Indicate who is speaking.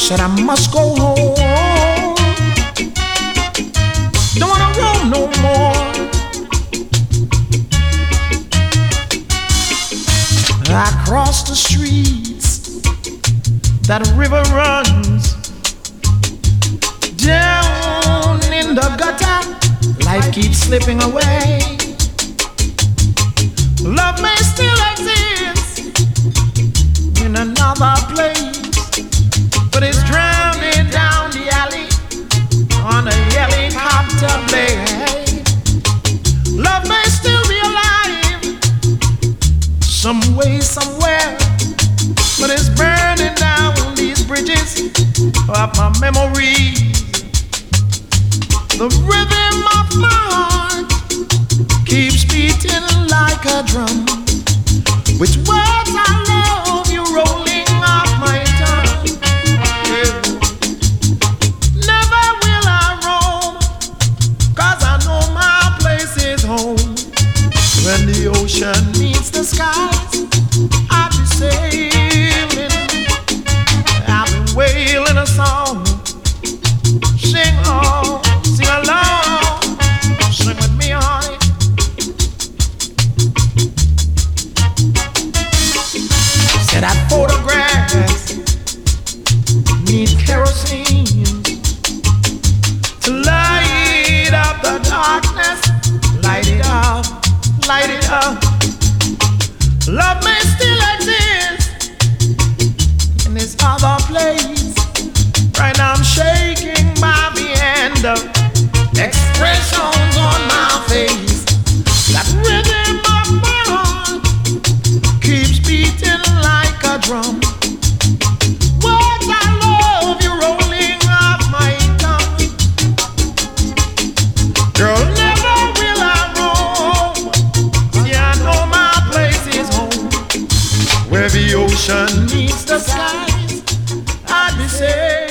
Speaker 1: Said I must go home. Don't wanna roam no more. I cross the streets, that river runs down in the gutter. Life keeps slipping away. Love may still exist in another place, but it's drowning down the alley on a helicopter blade. Love may still be alive some way, somewhere, but it's burning down these bridges of my memories. The rhythm of my heart keeps beating like a drum, with words I love you rolling off my tongue. Yeah. Never will I roam, 'cause I know my place is home. When the ocean meets the skies, I'll be sailing. I've been wailing a song. Sing on, sing along, sing with me, honey. Said that photographs need kerosene to light up the darkness. Light it up, light it up. Love may still exist in this other place. Right now I'm shaking by the end of expressions on my face. That rhythm of my heart keeps beating like a drum. Words I love you rolling off my tongue. Girl, never will I roam. See, I know my place is home. Where the ocean meets the skies, I'd be safe.